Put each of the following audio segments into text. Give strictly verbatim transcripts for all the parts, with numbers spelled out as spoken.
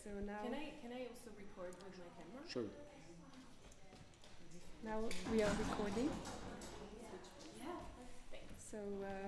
So now, Can I can I also record with my camera? Sure. now we are recording. Yeah. Thanks. So uh,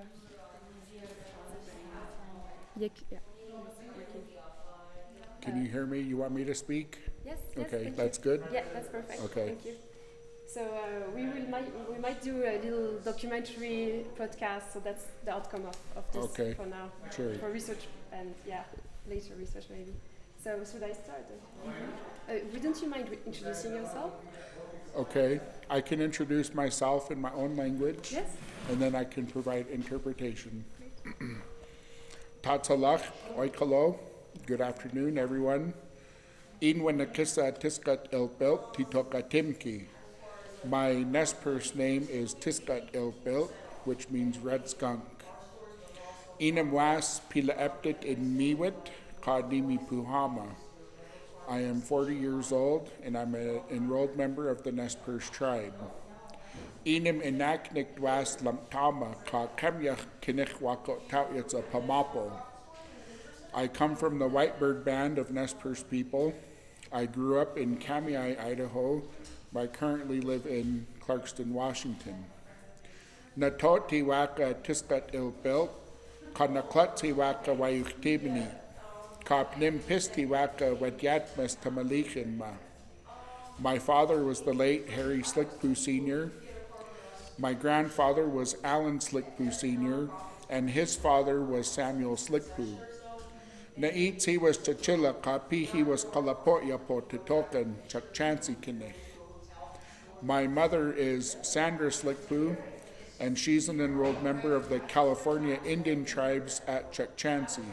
yeah, c- yeah, it's working. Can you hear me? You want me to speak? Yes. Yes. Okay, thank that's you. good. Yeah, that's perfect. Okay. Thank you. So uh, we will might we might do a little documentary podcast. So that's the outcome of, of this Okay. for now. Sure. For research and yeah, later research maybe. So should I start? Uh, wouldn't you mind re- introducing yourself? Okay. I can introduce myself in my own language, Yes. and then I can provide interpretation. Tatsalach, oikalo. Good afternoon, everyone. Inwanakisa tiskat ilpilt titokatimki. My Nez Perce name is Tiskat ilpilt, which means red skunk. Inamwas pila eptit in miwit kadimi puhama. I am forty years old and I'm an enrolled member of the Nez Perce tribe. Inim inaknik dwas lamtama ka kamyach kinich wako tawyatsa pamapo. I come from the Whitebird Band of Nez Perce people. I grew up in Kamiah, Idaho, but I currently live in Clarkston, Washington. Natoti waka tiskat ilpil, kanaklatsi waka wayuchtibini, kapnim pisti waka wadyatmas tamalichin ma. My father was the late Harry Slickpoo Senior My grandfather was Alan Slickpoo Senior, and his father was Samuel Slickpoo. Naitsi was Chachilla, Kapihi was Kalapoya po Titokan, Chakchansi Kinich. My mother is Sandra Slickpoo, and she's an enrolled member of the California Indian tribes at Chakchansi.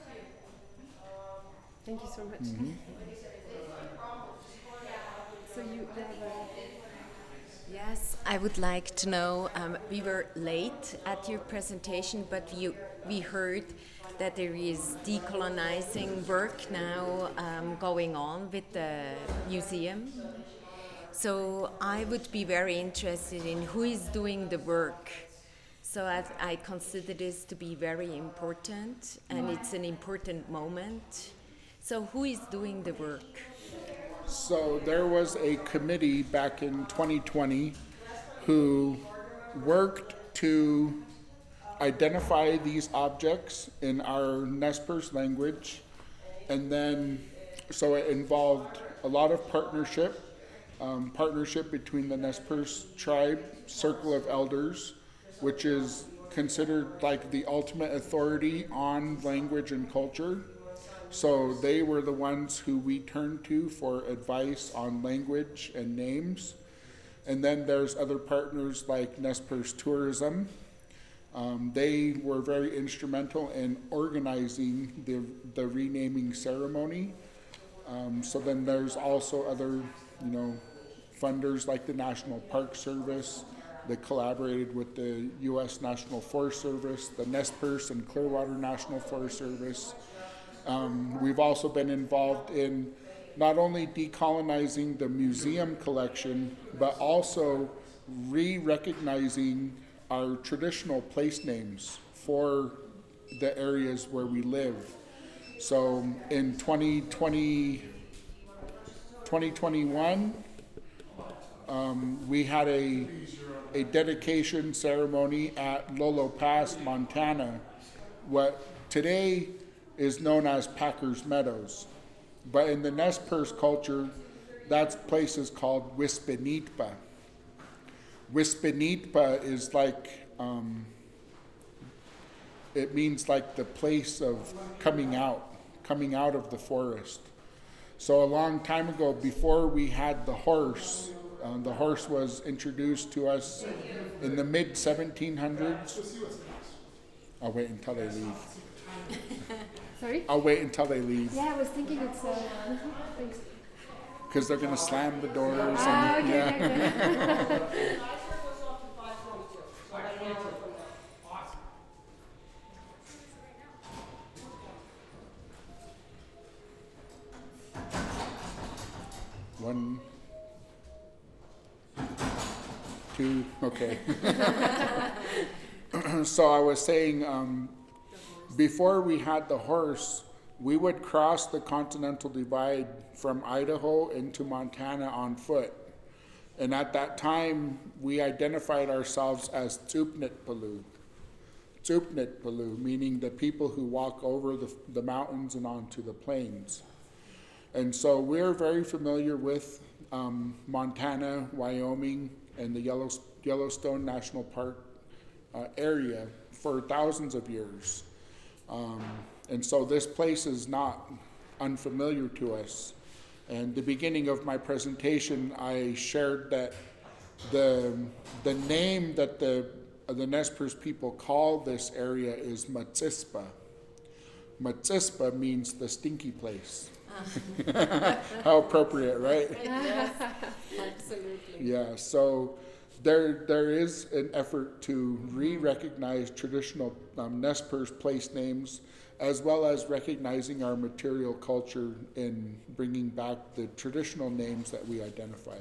Thank you so much. Mm-hmm. So you have a Yes, I would like to know. Um, we were late at your presentation, but you, we heard that there is decolonizing work now um, going on with the museum. So I would be very interested in who is doing the work. So I, I consider this to be very important, and it's an important moment. So who is doing the work? So there was a committee back in twenty twenty who worked to identify these objects in our Nez Perce language, and then so it involved a lot of partnership, um, partnership between the Nez Perce tribe circle of elders, which is considered like the ultimate authority on language and culture. So they were the ones who we turned to for advice on language and names. And then there's other partners like Nez Perce Tourism. Um, they were very instrumental in organizing the, the renaming ceremony. Um, so then there's also other, you know, funders like the National Park Service that collaborated with the U S National Forest Service, the Nez Perce and Clearwater National Forest Service. Um, we've also been involved in not only decolonizing the museum collection, but also re-recognizing our traditional place names for the areas where we live. So in twenty twenty, twenty twenty-one, um, we had a, a dedication ceremony at Lolo Pass, Montana, what today is known as Packers Meadows. But in the Nez Perce culture, that place is called Wispinitpa. Wispinitpa is like, um, it means like the place of coming out, coming out of the forest. So a long time ago, before we had the horse, uh, the horse was introduced to us in the mid seventeen hundreds. I'll wait until they leave. sorry. I'll wait until they leave. Yeah, I was thinking it's. Uh, thanks. Because they're going to slam the doors. Ah, and, okay, yeah. okay, okay. One, two, okay. So I was saying, um, before we had the horse, we would cross the Continental Divide from Idaho into Montana on foot. And at that time, we identified ourselves as Tsupnitpalu. Tsupnitpalu, meaning the people who walk over the, the mountains and onto the plains. And so we're very familiar with um, Montana, Wyoming, and the Yellow, Yellowstone National Park uh, area for thousands of years. Um, and so this place is not unfamiliar to us. And the beginning of my presentation, I shared that the, the name that the, the Nez Perce people call this area is Matsispa. Matsispa means the stinky place. Uh. How appropriate, right? Yes, absolutely. Yeah, so there there is an effort to re-recognize traditional um, Nez Perce place names, as well as recognizing our material culture and bringing back the traditional names that we identify.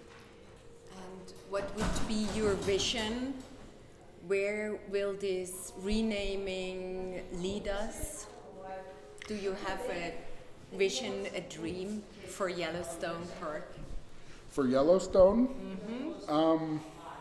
And what would be your vision? Where will this renaming lead us? Do you have a vision, a dream for Yellowstone Park? For Yellowstone, mm-hmm. um,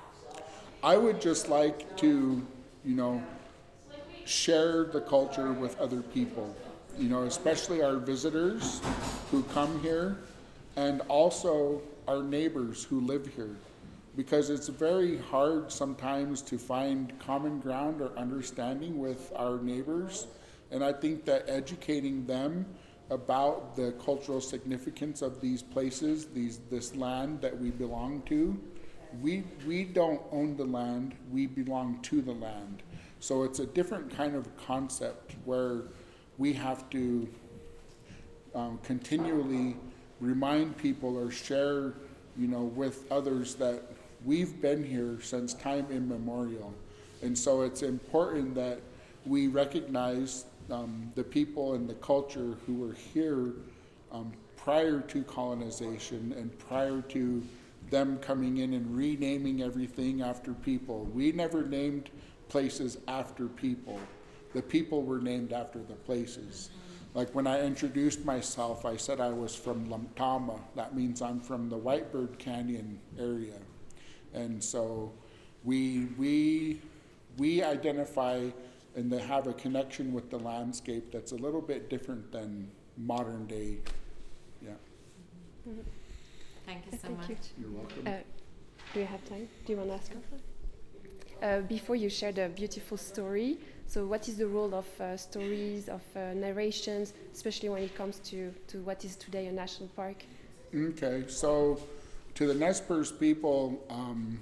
I would just like to, you know, share the culture with other people, you know, especially our visitors who come here, and also our neighbors who live here, because it's very hard sometimes to find common ground or understanding with our neighbors. And I think that educating them about the cultural significance of these places, these this land that we belong to, we we don't own the land, we belong to the land. So it's a different kind of concept where we have to um, continually remind people or share, you know, with others that we've been here since time immemorial. And so it's important that we recognize um, the people and the culture who were here um, prior to colonization and prior to them coming in and renaming everything after people. We never named places after people. The people were named after the places. Like when I introduced myself, I said I was from Lamtama. That means I'm from the Whitebird Canyon area. And so we we we identify and they have a connection with the landscape that's a little bit different than modern day. Yeah. Mm-hmm. Thank you so Thank much. You. You're welcome. Uh, do you have time? Do you want to ask? Uh, before you share the beautiful story, so what is the role of uh, stories, of uh, narrations, especially when it comes to, to what is today a national park? Okay, so to the Nez Perce people, um,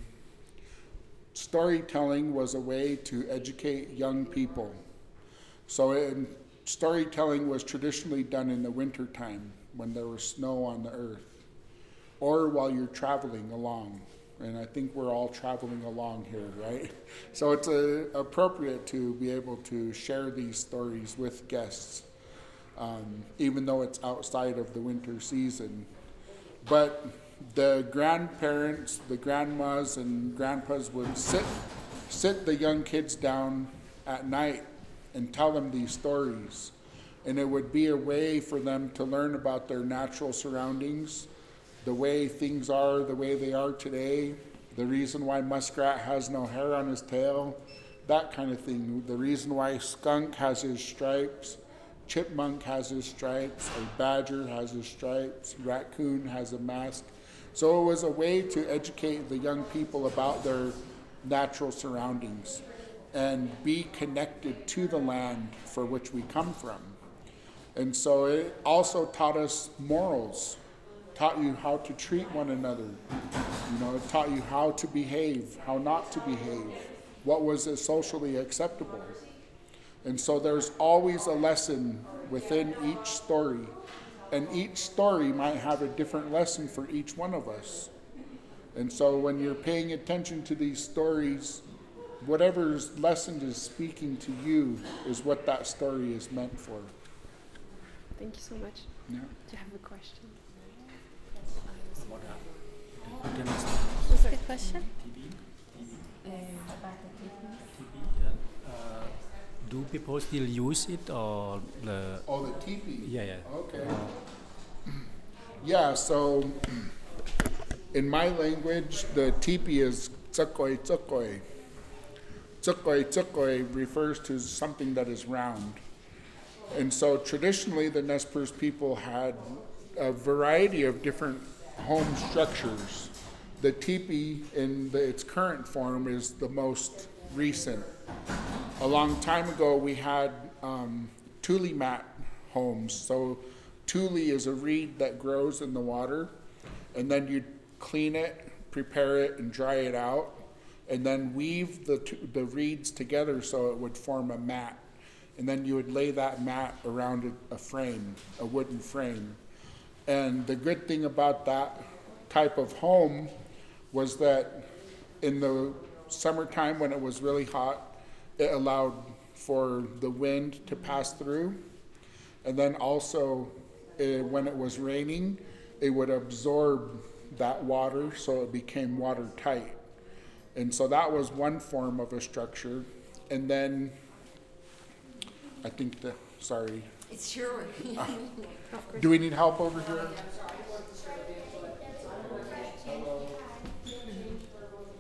storytelling was a way to educate young people. So in, storytelling was traditionally done in the winter time when there was snow on the earth, or while you're traveling along. And I think we're all traveling along here, right? So it's uh, appropriate to be able to share these stories with guests, um, even though it's outside of the winter season. But the grandparents, the grandmas and grandpas would sit, sit the young kids down at night and tell them these stories. And it would be a way for them to learn about their natural surroundings, the way things are, the way they are today, the reason why muskrat has no hair on his tail, that kind of thing. The reason why skunk has his stripes, chipmunk has his stripes, a badger has his stripes, raccoon has a mask. So it was a way to educate the young people about their natural surroundings and be connected to the land for which we come from. And so it also taught us morals, taught you how to treat one another. You know, it taught you how to behave, how not to behave, what was socially acceptable. And so there's always a lesson within each story, and each story might have a different lesson for each one of us. And so when you're paying attention to these stories, whatever lesson is speaking to you is what that story is meant for. Thank you so much. Yeah. Do you have a question? What's the question? do people still use it or the? Oh, the teepee. Yeah, yeah. Okay. Yeah, so in my language, the teepee is tsukoi tsukoi. Tsukoi tsukoi refers to something that is round. And so traditionally, the Nez Perce people had a variety of different home structures. The teepee in the, its current form is the most recent. A long time ago, we had um, tule mat homes. So tule is a reed that grows in the water, and then you clean it, prepare it, and dry it out, and then weave the, t- the reeds together so it would form a mat. And then you would lay that mat around a, a frame, a wooden frame. And the good thing about that type of home was that in the summertime when it was really hot, it allowed for the wind to pass through. And then also eh, when it was raining, it would absorb that water so it became watertight. And so that was one form of a structure. And then I think the, sorry. It's sure. Do we need help over here?